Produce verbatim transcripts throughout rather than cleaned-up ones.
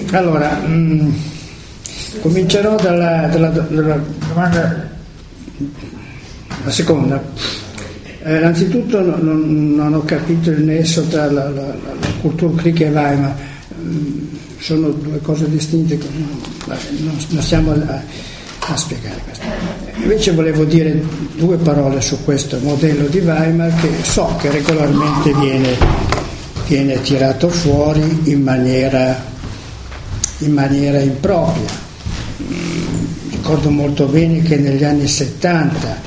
allora mh, comincerò dalla, dalla, dalla domanda, la seconda. Eh, innanzitutto non, non ho capito il nesso tra la, la, la Kulturkrieg e Weimar, mh, sono due cose distinte, non, non stiamo a, a spiegare questo. Invece volevo dire due parole su questo modello di Weimar che so che regolarmente viene, viene tirato fuori in maniera, in maniera impropria. Mm, ricordo molto bene che negli anni settanta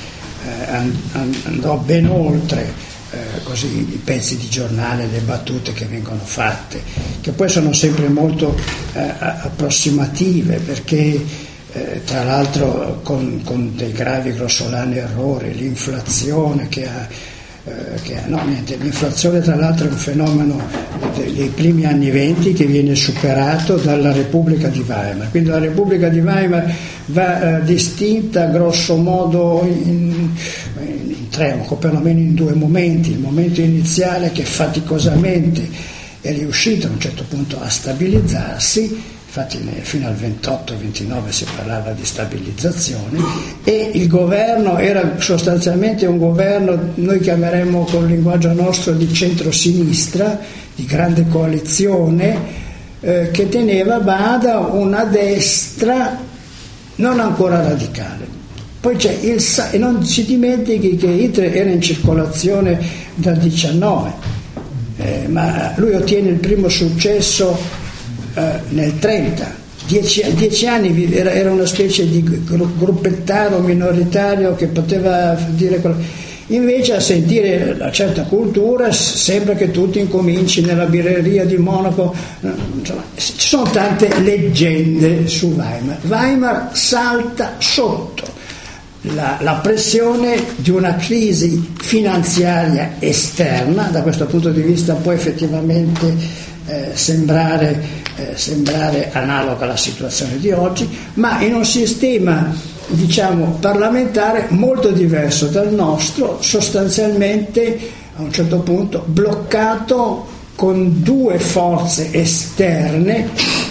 andò ben oltre eh, così i pezzi di giornale, le battute che vengono fatte, che poi sono sempre molto eh, approssimative, perché eh, tra l'altro con, con dei gravi grossolani errori, l'inflazione che ha, eh, che ha no niente, l'inflazione tra l'altro è un fenomeno dei, dei primi anni venti che viene superato dalla Repubblica di Weimar, quindi la Repubblica di Weimar va eh, distinta grosso modo in, in tre, o perlomeno in due momenti. Il momento iniziale che faticosamente è riuscito a un certo punto a stabilizzarsi, infatti fino al ventotto ventinove si parlava di stabilizzazione, e il governo era sostanzialmente un governo, noi chiameremmo con il linguaggio nostro di centro-sinistra, di grande coalizione, eh, che teneva a bada una destra non ancora radicale. Poi c'è il e non si dimentichi che Hitler era in circolazione dal diciannove, eh, ma lui ottiene il primo successo eh, nel trenta. Dieci, dieci anni era, era una specie di gruppettaro minoritario che poteva dire quello. Invece a sentire la certa cultura sembra che tutto incominci nella birreria di Monaco, insomma, ci sono tante leggende su Weimar. Weimar salta sotto la, la pressione di una crisi finanziaria esterna, da questo punto di vista può effettivamente eh, sembrare, eh, sembrare analoga alla situazione di oggi, ma in un sistema diciamo parlamentare molto diverso dal nostro, sostanzialmente a un certo punto bloccato con due forze esterne,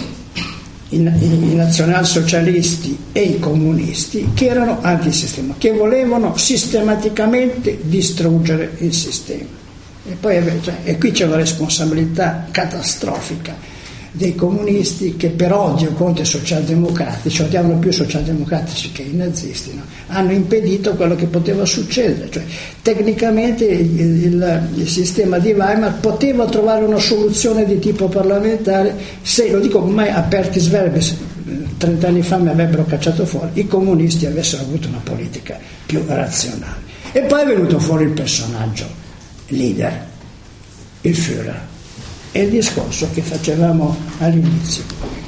i, i nazionalsocialisti e i comunisti, che erano antisistema, che volevano sistematicamente distruggere il sistema. E poi cioè, e qui c'è una responsabilità catastrofica dei comunisti, che per odio contro i socialdemocratici, odiavano più i socialdemocratici che i nazisti, no? Hanno impedito quello che poteva succedere, cioè tecnicamente il, il, il sistema di Weimar poteva trovare una soluzione di tipo parlamentare se, lo dico ormai apertis verbis, trent'anni fa mi avrebbero cacciato fuori, i comunisti avessero avuto una politica più razionale. E poi è venuto fuori il personaggio leader, il Führer. È il discorso che facevamo all'inizio,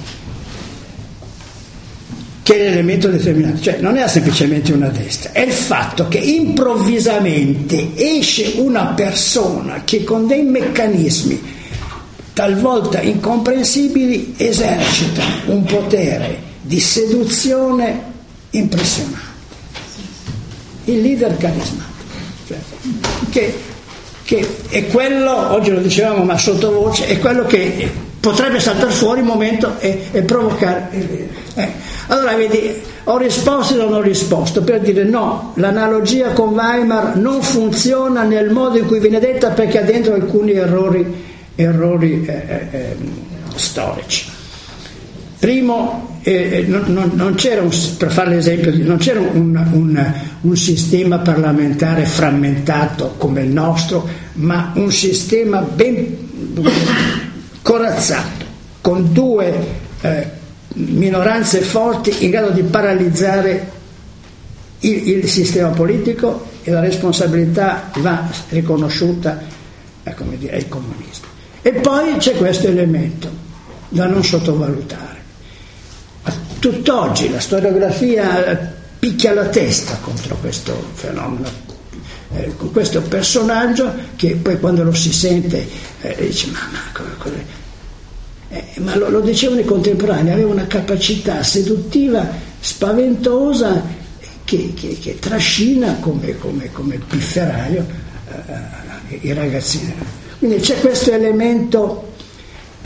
che è l'elemento determinante, cioè non è semplicemente una destra, è il fatto che improvvisamente esce una persona che con dei meccanismi talvolta incomprensibili esercita un potere di seduzione impressionante, il leader carismatico, cioè, che che è quello, oggi lo dicevamo ma sottovoce, è quello che potrebbe saltare fuori un momento e, e provocare. Eh. Allora vedi, ho risposto e non ho risposto per dire no, l'analogia con Weimar non funziona nel modo in cui viene detta, perché ha dentro alcuni errori, errori eh, eh, storici. Primo, eh, non, non, non c'era un, per fare l'esempio, non c'era un, un, un sistema parlamentare frammentato come il nostro, ma un sistema ben corazzato, con due eh, minoranze forti in grado di paralizzare il, il sistema politico, e la responsabilità va riconosciuta eh, come dire, ai comunisti. E poi c'è questo elemento da non sottovalutare. Tutt'oggi la storiografia picchia la testa contro questo fenomeno, eh, con questo personaggio che poi quando lo si sente eh, dice ma, ma, cosa, eh, ma lo, lo dicevano i contemporanei, aveva una capacità seduttiva spaventosa che, che, che trascina come, come, come pifferaio eh, i ragazzini. Quindi c'è questo elemento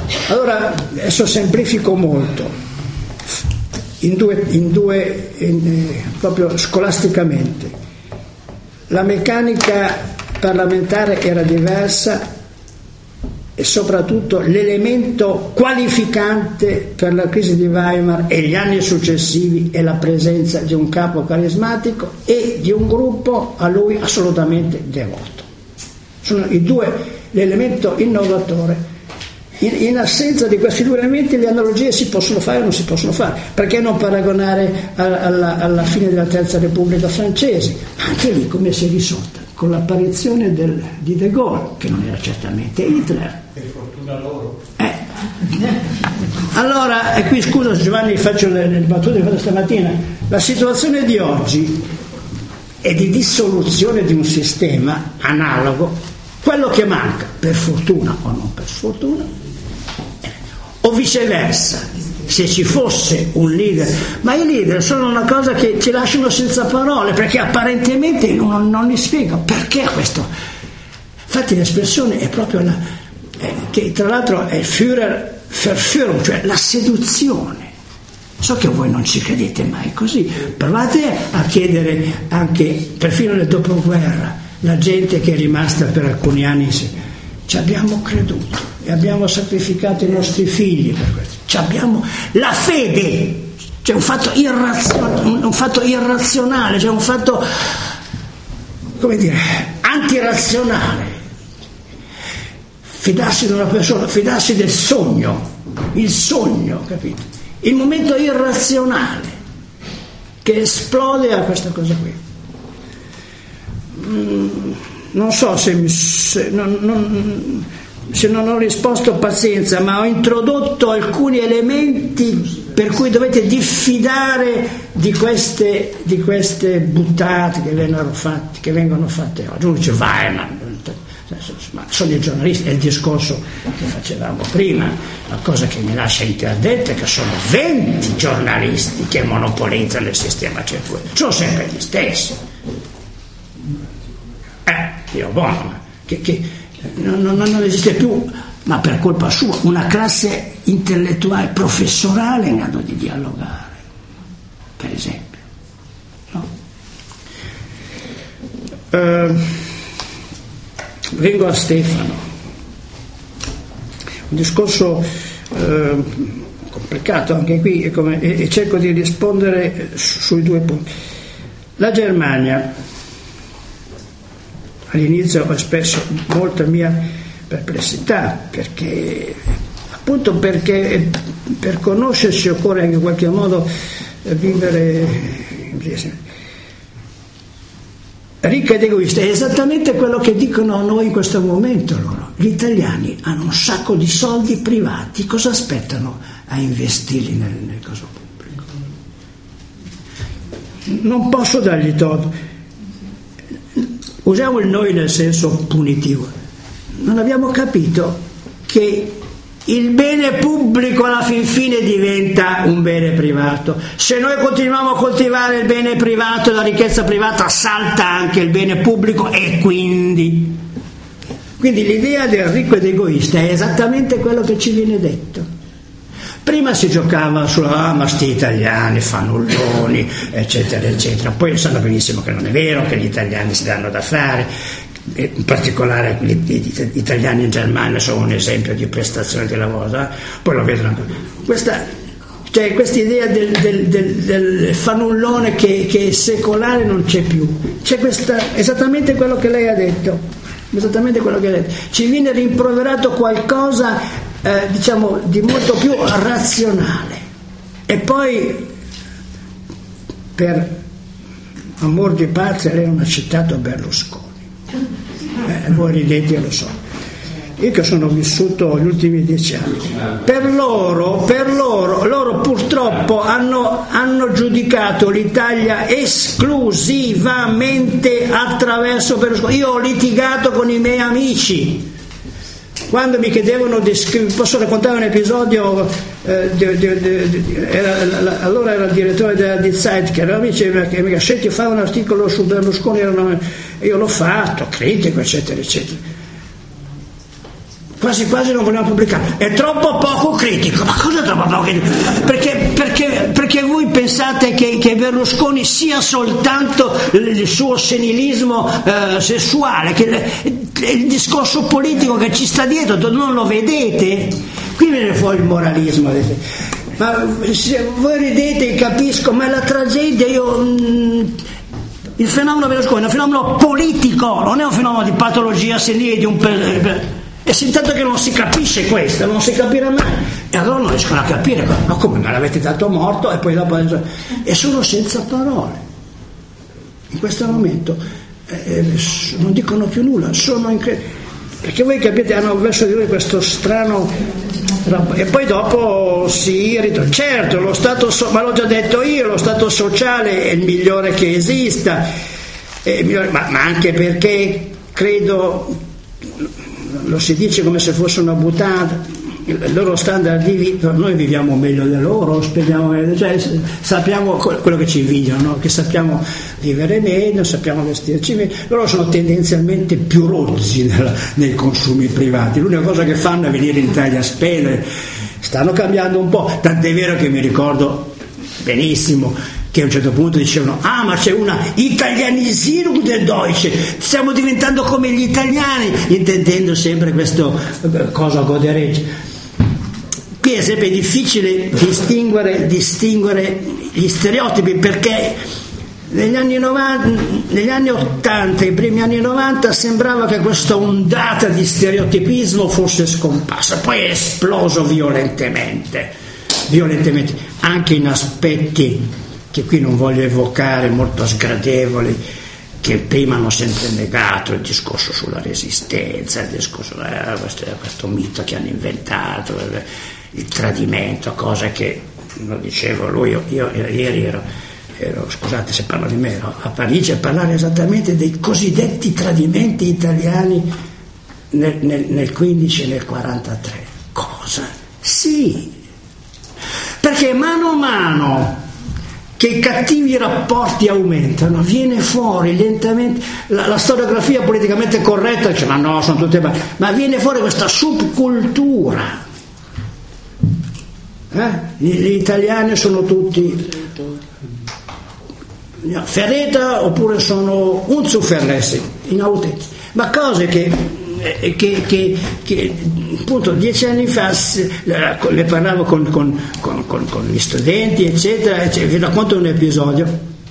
Allora, adesso semplifico molto, in due, in due in, eh, proprio scolasticamente. La meccanica parlamentare era diversa e soprattutto l'elemento qualificante per la crisi di Weimar e gli anni successivi è la presenza di un capo carismatico e di un gruppo a lui assolutamente devoto. Sono i due, l'elemento innovatore. In, in assenza di questi due elementi le analogie si possono fare o non si possono fare. Perché non paragonare alla, alla, alla fine della Terza Repubblica francese? Anche lì come si è risolta? Con l'apparizione del, di De Gaulle, che non era certamente Hitler. Per fortuna loro. Eh. Allora, e qui scusa Giovanni, faccio le, le battute che ho fatto stamattina, la situazione di oggi è di dissoluzione di un sistema analogo. Quello che manca, per fortuna o non per sfortuna, o viceversa, se ci fosse un leader, ma i leader sono una cosa che ci lasciano senza parole, perché apparentemente non, non li spiega perché questo. Infatti l'espressione è proprio la, eh, che tra l'altro è Führer Verführung, cioè la seduzione. So che voi non ci credete mai così, provate a chiedere anche, perfino nel dopoguerra, la gente che è rimasta per alcuni anni, ci abbiamo creduto e abbiamo sacrificato i nostri figli per questo. Ci abbiamo la fede, c'è un fatto irrazionale, un fatto irrazionale, c'è un fatto, come dire, antirazionale. Fidarsi di una persona, fidarsi del sogno, il sogno, capito? Il momento irrazionale che esplode a questa cosa qui. Mm, non so se, se, non, non, se non ho risposto, pazienza, ma ho introdotto alcuni elementi per cui dovete diffidare di queste, di queste buttate che vengono fatte, che vengono fatte oggi. Uno dice vai, ma, ma sono i giornalisti, è il discorso che facevamo prima, la cosa che mi lascia interdetta è che sono venti giornalisti che monopolizzano il sistema circolare, sono sempre gli stessi. Eh, io buono, che, che non, non, non esiste più, ma per colpa sua, una classe intellettuale, professorale in grado di dialogare, per esempio. No? Uh, vengo a Stefano, un discorso uh, complicato anche qui e, come, e, e cerco di rispondere su, sui due punti. La Germania, all'inizio ho espresso molta mia perplessità, perché appunto perché per conoscersi occorre anche in qualche modo vivere ricca ed egoista. È esattamente quello che dicono a noi in questo momento loro. Gli italiani hanno un sacco di soldi privati, cosa aspettano a investirli nel, nel coso pubblico? Non posso dargli torto. Usiamo il noi nel senso punitivo. Non abbiamo capito che il bene pubblico alla fin fine diventa un bene privato. Se noi continuiamo a coltivare il bene privato e la ricchezza privata, salta anche il bene pubblico e quindi. Quindi l'idea del ricco ed egoista è esattamente quello che ci viene detto. Prima si giocava sulla ah, ma sti italiani fannulloni, eccetera, eccetera. Poi sanno benissimo che non è vero, che gli italiani si danno da fare, in particolare gli italiani in Germania sono un esempio di prestazione di lavoro, eh? Poi lo vedono ancora. Questa, cioè, questa idea del, del, del, del fanullone che, che è secolare non c'è più. C'è questa, esattamente quello che lei ha detto, esattamente quello che ha detto. Ci viene rimproverato qualcosa Eh, diciamo di molto più razionale, e poi per amor di patria lei non ha citato Berlusconi, eh, voi ridete, lo so, io che sono vissuto gli ultimi dieci anni, per loro per loro loro purtroppo hanno, hanno giudicato l'Italia esclusivamente attraverso Berlusconi. Io ho litigato con i miei amici quando mi chiedevano di scrivere. Posso raccontare un episodio? Eh, di, di, di, di, era, la, allora era il direttore della Die Zeit che mi diceva che mi senti fare un articolo su Berlusconi, io l'ho fatto, critico, eccetera, eccetera. quasi quasi non volevano pubblicare, è troppo poco critico. Ma cosa è troppo poco critico? Perché, perché, perché voi pensate che, che Berlusconi sia soltanto il suo senilismo eh, sessuale, che il, il discorso politico che ci sta dietro non lo vedete? Qui viene fuori il moralismo. Ma se voi ridete, capisco, ma la tragedia, io mh, il fenomeno Berlusconi è un fenomeno politico, non è un fenomeno di patologia senile, di un e se intanto che non si capisce questo, non si capirà mai, e allora non riescono a capire, ma come, me l'avete dato morto e poi dopo e sono senza parole in questo momento, eh, non dicono più nulla, sono incredibili, perché voi capite, hanno verso di voi questo strano. E poi dopo si irritano. Certo, lo stato so- ma l'ho già detto io, lo stato sociale è il migliore che esista, è il migliore, ma, ma anche perché credo, lo si dice come se fosse una buttata, il loro standard di vita, noi viviamo meglio di loro, speriamo, cioè, sappiamo quello che ci invidiano, no? Che sappiamo vivere meglio, sappiamo vestirci meglio, loro sono tendenzialmente più rozzi nella, nei consumi privati, l'unica cosa che fanno è venire in Italia a spendere, stanno cambiando un po', tant'è vero che mi ricordo benissimo che a un certo punto dicevano: ah, ma c'è una Italianisierung der Deutsche, stiamo diventando come gli italiani, intendendo sempre questo eh, cosa godereccia. Qui è sempre difficile distinguere, distinguere gli stereotipi, perché negli anni novanta, negli anni ottanta, i primi anni novanta sembrava che questa ondata di stereotipismo fosse scomparsa, poi è esploso violentemente, violentemente, anche in aspetti che qui non voglio evocare, molto sgradevoli, che prima hanno sempre negato, il discorso sulla resistenza, il discorso eh, questo, questo mito che hanno inventato, il, il tradimento, cosa che, lo dicevo lui, io, io ieri ero, ero, scusate se parlo di me, ero a Parigi a parlare esattamente dei cosiddetti tradimenti italiani nel, nel, nel quindici e nel quarantatré. Cosa? Sì, perché mano a mano che i cattivi rapporti aumentano, viene fuori lentamente la, la storiografia politicamente corretta dice: ma no, sono tutte ma, ma viene fuori questa subcultura. Eh? Gli, gli italiani sono tutti ferreta oppure sono unzuferlessi, inautentici, ma cose che Che, che, che appunto dieci anni fa le parlavo con, con, con, con, con gli studenti eccetera, eccetera. Vi racconto un episodio.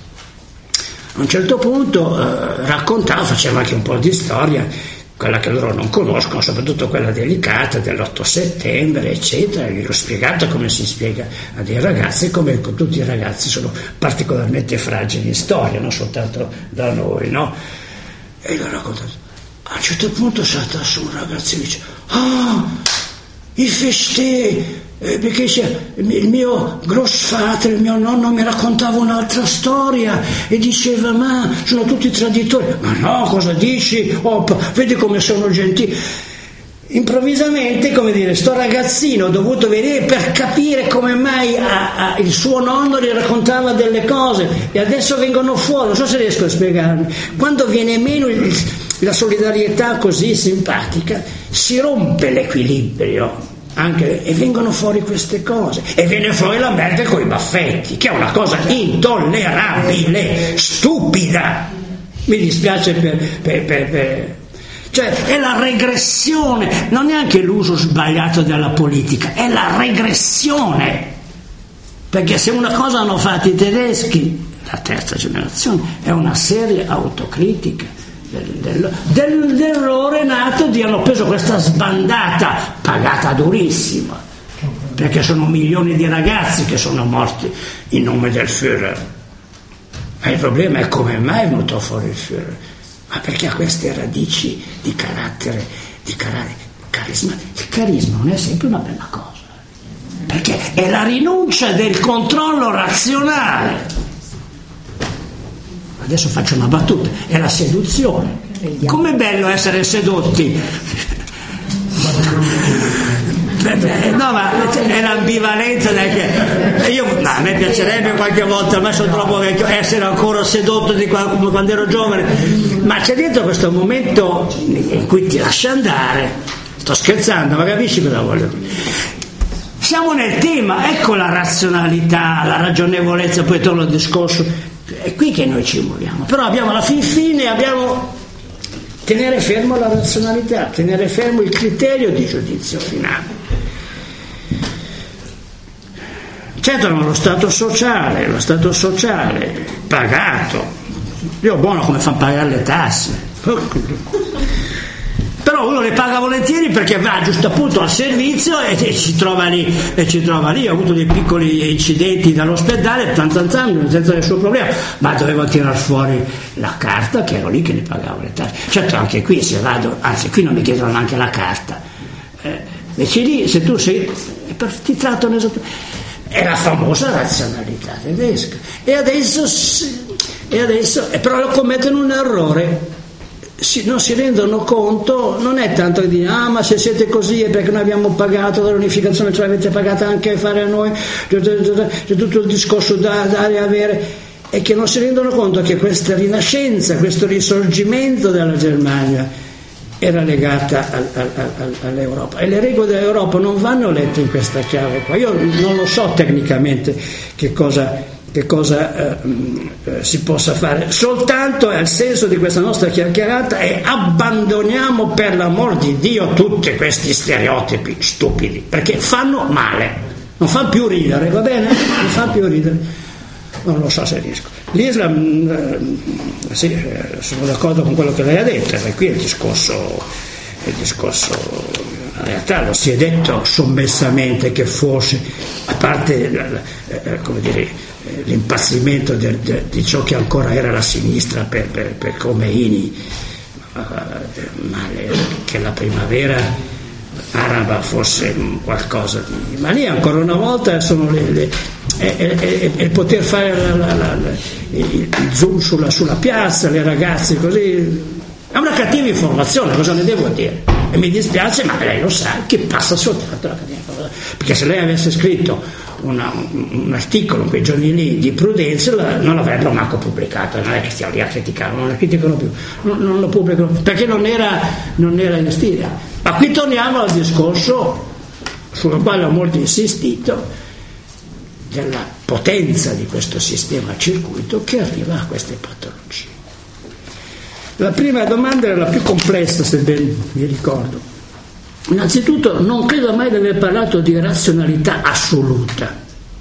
A un certo punto eh, raccontavo, facevo anche un po' di storia, quella che loro non conoscono, soprattutto quella delicata dell'otto settembre eccetera. Gli ho spiegato come si spiega a dei ragazzi, come tutti i ragazzi sono particolarmente fragili in storia, non soltanto da noi, no? E l'ho raccontato. A un certo punto salta su un ragazzino e dice: ah, il festè, eh, perché il mio Großvater, il mio nonno mi raccontava un'altra storia e diceva: ma sono tutti traditori. Ma no, cosa dici? Oh, vedi come sono gentili. Improvvisamente, come dire, sto ragazzino ho dovuto venire per capire come mai a, a, il suo nonno gli raccontava delle cose, e adesso vengono fuori, non so se riesco a spiegarmi, quando viene meno il, la solidarietà così simpatica, si rompe l'equilibrio anche, e vengono fuori queste cose, e viene fuori la Merkel con i baffetti, che è una cosa intollerabile, stupida, mi dispiace per, per, per, per cioè è la regressione, non è anche l'uso sbagliato della politica, è la regressione, perché se una cosa hanno fatto i tedeschi, la terza generazione, è una seria autocritica del, del, del, dell'errore nato di hanno preso questa sbandata pagata durissima, perché sono milioni di ragazzi che sono morti in nome del Führer. Ma il problema è come mai è venuto fuori il Führer. Ma perché ha queste radici di carattere, di carattere, carisma. Il carisma non è sempre una bella cosa, perché è la rinuncia del controllo razionale. Adesso faccio una battuta, è la seduzione. Com'è bello essere sedotti? No, ma è l'ambivalenza che io, no, a me piacerebbe qualche volta, ma sono troppo vecchio, essere ancora sedotto di quando, quando ero giovane, ma c'è dentro questo momento in cui ti lascia andare, sto scherzando, ma capisci cosa voglio dire? Siamo nel tema, ecco la razionalità, la ragionevolezza, poi torno al discorso, è qui che noi ci muoviamo, però abbiamo alla fin fine, abbiamo tenere fermo la razionalità, tenere fermo il criterio di giudizio finale. Certo, lo stato sociale, lo stato sociale pagato, io buono come fanno pagare le tasse, però uno le paga volentieri perché va giusto appunto al servizio e, e ci trova lì, e ci trova lì. Ho avuto dei piccoli incidenti dall'ospedale, tan tan tan, senza nessun problema, ma dovevo tirar fuori la carta che ero lì che ne pagavo le tasse. Certo, anche qui se vado, anzi qui non mi chiedono neanche la carta, eh, invece lì se tu sei, ti trattano esattamente. È la famosa razionalità tedesca. E adesso, e adesso però commettono un errore. Si, non si rendono conto, non è tanto che dire ah ma se siete così è perché noi abbiamo pagato dall'unificazione, ce l'avete pagata anche a fare a noi, c'è tutto il discorso da dare e avere, è che non si rendono conto che questa rinascenza, questo risorgimento della Germania era legata al, al, al, all'Europa, e le regole dell'Europa non vanno lette in questa chiave qua. Io non lo so tecnicamente che cosa, che cosa eh, eh, si possa fare, soltanto è il senso di questa nostra chiacchierata e abbandoniamo per l'amor di Dio tutti questi stereotipi stupidi, perché fanno male, non fanno più ridere, va bene? Non fanno più ridere. Non lo so se riesco. L'Islam, eh, sì, eh, sono d'accordo con quello che lei ha detto, e qui il discorso, il discorso, in realtà lo si è detto sommessamente che forse, a parte eh, come dire, l'impazzimento de, de, di ciò che ancora era la sinistra per, per, per Khomeini, eh, ma le, che la primavera araba fosse qualcosa di... ma lì ancora una volta sono le, le è, è, è, è poter fare la, la, la, la, il zoom sulla, sulla piazza, le ragazze così, è una cattiva informazione, cosa ne devo dire? E mi dispiace, ma lei lo sa che passa soltanto la cattiva informazione, perché se lei avesse scritto una, un, un articolo in quei giorni lì di Prudenza non l'avrebbero manco pubblicato, non è che stiamo lì a criticare, non la criticano più, non, non lo pubblicano perché non era, non era in stile. Ma qui torniamo al discorso sul quale ho molto insistito, della potenza di questo sistema a circuito che arriva a queste patologie. La prima domanda era la più complessa, se ben mi ricordo. Innanzitutto non credo mai di aver parlato di razionalità assoluta.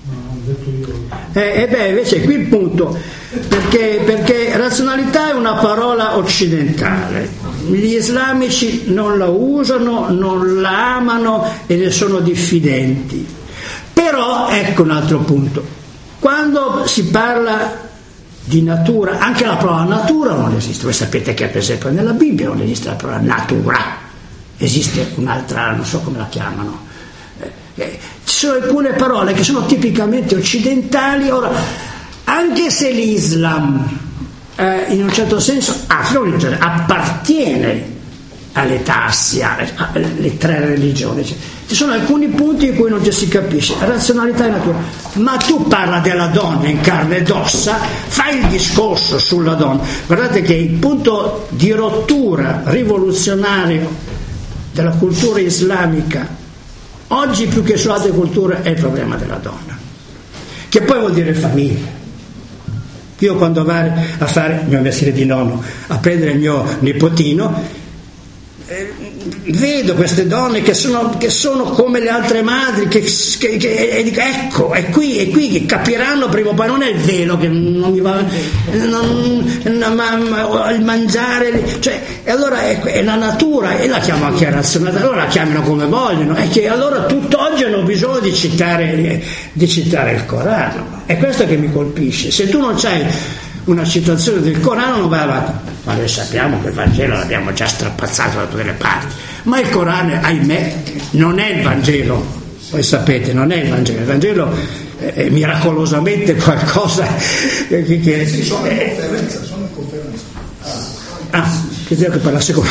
E eh, eh beh, invece qui il punto, perché, perché razionalità è una parola occidentale, gli islamici non la usano, non la amano e ne sono diffidenti. Però ecco un altro punto, quando si parla di natura, anche la parola natura non esiste. Voi sapete che per esempio nella Bibbia non esiste la parola natura, esiste un'altra, non so come la chiamano, eh, eh, ci sono alcune parole che sono tipicamente occidentali. Ora, anche se l'Islam eh, in un certo senso ah, non certo, appartiene all'età assiale, alle tre religioni, ci sono alcuni punti in cui non ci si capisce, razionalità e natura, ma tu parla della donna in carne ed ossa, fai il discorso sulla donna. Guardate che il punto di rottura rivoluzionario della cultura islamica oggi più che su altre culture è il problema della donna, che poi vuol dire famiglia. Io quando vado a fare il mio mestiere di nonno, a prendere il mio nipotino, Eh, vedo queste donne che sono, che sono come le altre madri, che, che, che e dico ecco, è qui, è qui che capiranno prima o poi. Non è il velo che non mi va, non, non, ma, ma, il mangiare, cioè, e allora è, è la natura, e la chiamo anche razionalità, allora la chiamino come vogliono, è che allora tutt'oggi hanno bisogno di citare, di citare il Corano. È questo che mi colpisce. Se tu non c'hai una citazione del Corano non vai avanti. Ma noi sappiamo che il Vangelo l'abbiamo già strappazzato da tutte le parti, ma il Corano, ahimè, non è il Vangelo. Voi sapete, non è il Vangelo. Il Vangelo è, è miracolosamente qualcosa che, che sì, sono in conferenza, sono in conferenza. Ah, ah che dico che parla secondo.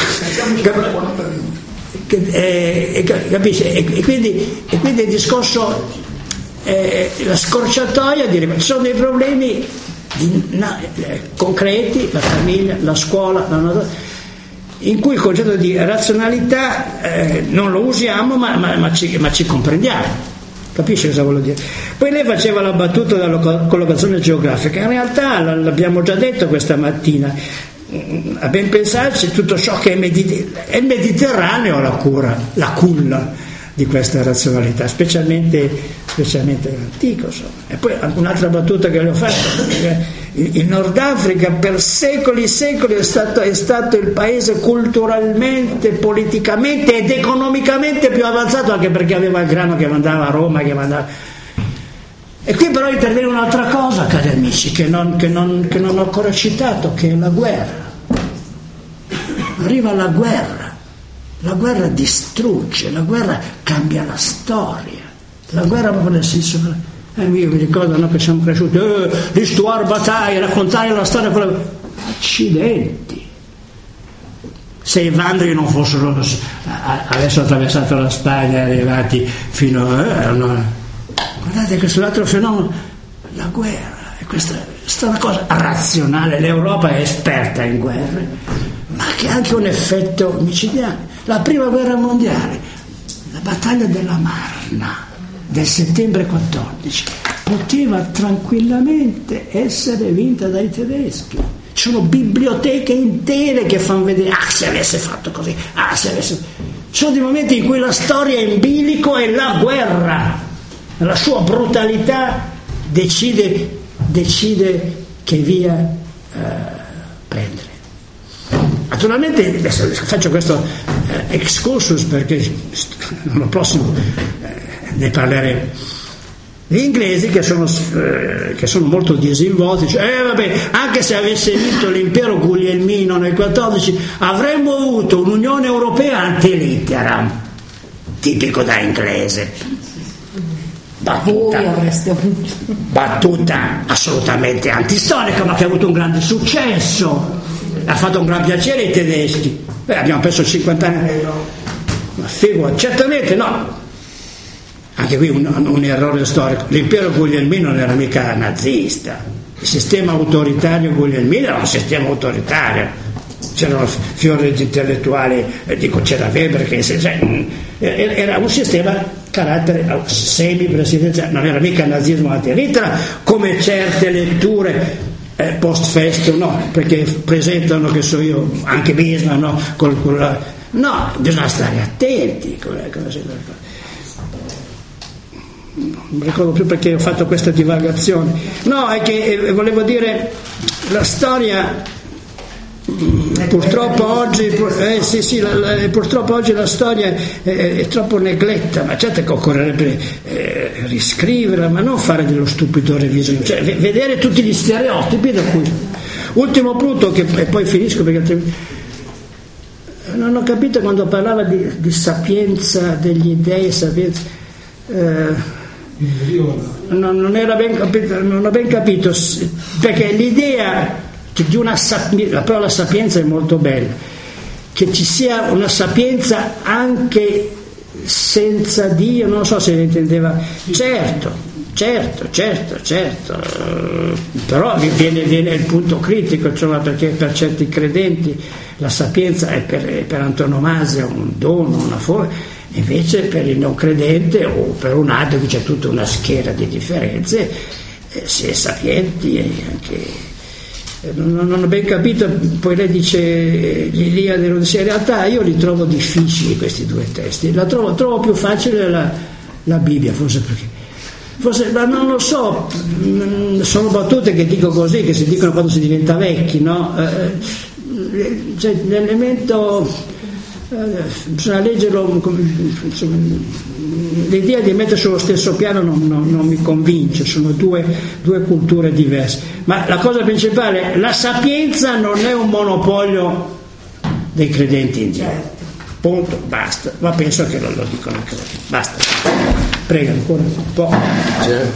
Che, eh, capisci? E, e, quindi, e quindi il discorso, eh, la scorciatoia di ci sono dei problemi Di, na, eh, concreti, la famiglia, la scuola, la natura, in cui il concetto di razionalità eh, non lo usiamo, ma, ma, ma, ci, ma ci comprendiamo. Capisci cosa voglio dire? Poi lei faceva la battuta della collocazione geografica. In realtà l'abbiamo già detto questa mattina. A ben pensarci, tutto ciò che è, mediter- è il Mediterraneo la cura, la culla di questa razionalità, specialmente, specialmente l'antico. Insomma. E poi un'altra battuta che le ho fatto. Il Nord Africa per secoli e secoli è stato, è stato il paese culturalmente, politicamente ed economicamente più avanzato, anche perché aveva il grano che mandava a Roma, che mandava... E qui però interviene un'altra cosa, cari amici, che non, che, non, che non ho ancora citato, che è la guerra. Arriva la guerra, la guerra distrugge, la guerra cambia la storia, la guerra proprio nel senso... Eh, io mi ricordo, no, che siamo cresciuti, eh, l'histoire bataille, raccontare la storia, quella... accidenti. Se i vandali non fossero avessero attraversato la Spagna e arrivati fino a... Eh, no. Guardate che sull'altro fenomeno, la guerra, e questa è una cosa razionale, l'Europa è esperta in guerre, ma che ha anche un effetto micidiale. La prima guerra mondiale, la battaglia della Marna, del settembre quattordici, poteva tranquillamente essere vinta dai tedeschi. Ci sono biblioteche intere che fanno vedere, ah, se avesse fatto così, ah, se avesse... Ci sono dei momenti in cui la storia è in bilico e la guerra, la sua brutalità, decide, decide che via eh, prendere. Naturalmente adesso faccio questo eh, excursus perché l'anno prossimo eh, ne parleremo. Gli inglesi che sono, eh, che sono molto disinvolti, cioè, eh, vabbè, anche se avesse vinto l'impero guglielmino nel quattordici avremmo avuto un'Unione Europea antilitteram, tipico da inglese. Battuta, battuta assolutamente antistorica, ma che ha avuto un grande successo, ha fatto un gran piacere ai tedeschi. Beh, abbiamo perso cinquanta anni, ma figo, certamente no. Anche qui un, un errore storico. L'impero guglielmino non era mica nazista, il sistema autoritario guglielmino era un sistema autoritario, c'erano fiori di intellettuali, eh, dico c'era Weber che cioè, era un sistema carattere semi-presidenziale, non era mica nazismo antilitera come certe letture eh, post festum, no, perché presentano, che so io, anche Bismarck, no, col, con la, no, bisogna stare attenti con le cose. Non mi ricordo più perché ho fatto questa divagazione. No, è che eh, volevo dire, la storia purtroppo oggi eh, sì, sì, la, la, purtroppo oggi la storia è, è troppo negletta, ma certo che occorrerebbe eh, riscriverla, ma non fare dello stupido revisionismo, cioè v- vedere tutti gli stereotipi da cui. Ultimo punto, che e poi finisco perché altrimenti non ho capito quando parlava di, di sapienza degli dei, sapienza eh, non, non era ben capito, non ho ben capito, perché l'idea che di una sapienza, la parola sapienza è molto bella, che ci sia una sapienza anche senza Dio, non so se ne intendeva, certo, certo, certo, certo, però viene, viene il punto critico, cioè perché per certi credenti la sapienza è per, è per antonomasia un dono, una forma. Invece per il non credente o per un altro che c'è tutta una schiera di differenze, eh, si è sapienti e anche eh, non, non ho ben capito. Poi lei dice eh, gli Iliade e l'Odissea, in realtà io li trovo difficili questi due testi, la trovo, trovo più facile la, la Bibbia, forse perché forse, ma non lo so, mh, sono battute che dico così, che si dicono quando si diventa vecchi, no? Eh, cioè, l'elemento bisogna leggerlo, insomma, l'idea di mettere sullo stesso piano non, non, non mi convince, sono due, due culture diverse, ma la cosa principale, la sapienza non è un monopolio dei credenti in Dio, punto, basta, ma penso che lo, lo dicono anche loro, basta. Prego ancora un po'.